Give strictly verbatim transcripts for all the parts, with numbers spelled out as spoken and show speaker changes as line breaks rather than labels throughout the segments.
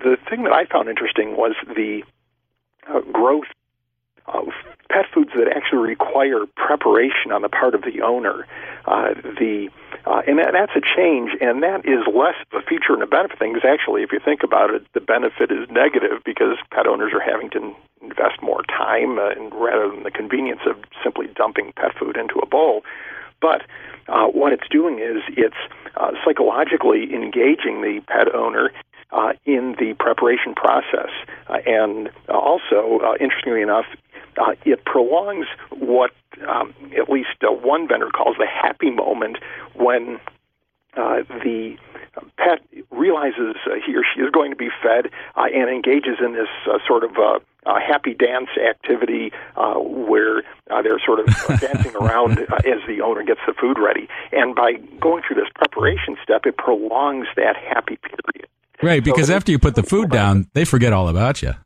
the thing that I found interesting was the uh, growth of pet foods that actually require preparation on the part of the owner. Uh, the uh, and that, that's a change, and that is less of a feature and a benefit thing, because actually, if you think about it, the benefit is negative because pet owners are having to invest more time uh, and rather than the convenience of simply dumping pet food into a bowl. But uh, what it's doing is it's uh, psychologically engaging the pet owner uh, in the preparation process. Uh, and also, uh, interestingly enough, uh, it prolongs what um, at least uh, one vendor calls the happy moment when uh, the pet realizes uh, he or she is going to be fed uh, and engages in this uh, sort of uh, uh, happy dance activity uh, where uh, they're sort of uh, dancing around uh, as the owner gets the food ready. And by going through this preparation step, it prolongs that happy period.
Right, because so after you put the food down, they forget all about you.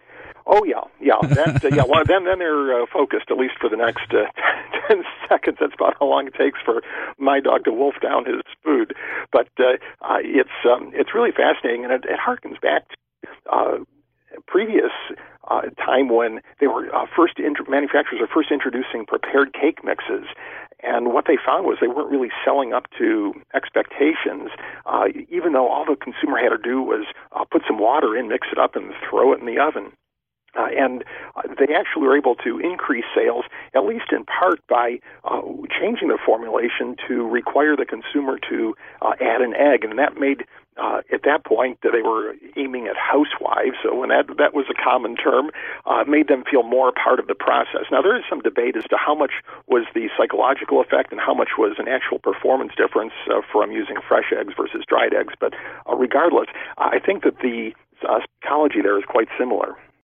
Oh yeah, yeah, that, uh, yeah. Well, then, then they're uh, focused at least for the next uh, ten seconds. That's about how long it takes for my dog to wolf down his food. But uh, uh, it's um, it's really fascinating, and it, it harkens back to uh, previous uh, time when they were uh, first int- manufacturers are first introducing prepared cake mixes. And what they found was they weren't really selling up to expectations, uh, even though all the consumer had to do was uh, put some water in, mix it up, and throw it in the oven. Uh, and uh, they actually were able to increase sales, at least in part by uh, changing the formulation to require the consumer to uh, add an egg. And that made, uh, at that point, they were aiming at housewives, so when that, that was a common term, uh, made them feel more a part of the process. Now, there is some debate as to how much was the psychological effect and how much was an actual performance difference uh, from using fresh eggs versus dried eggs. But uh, regardless, I think that the uh, psychology there is quite similar.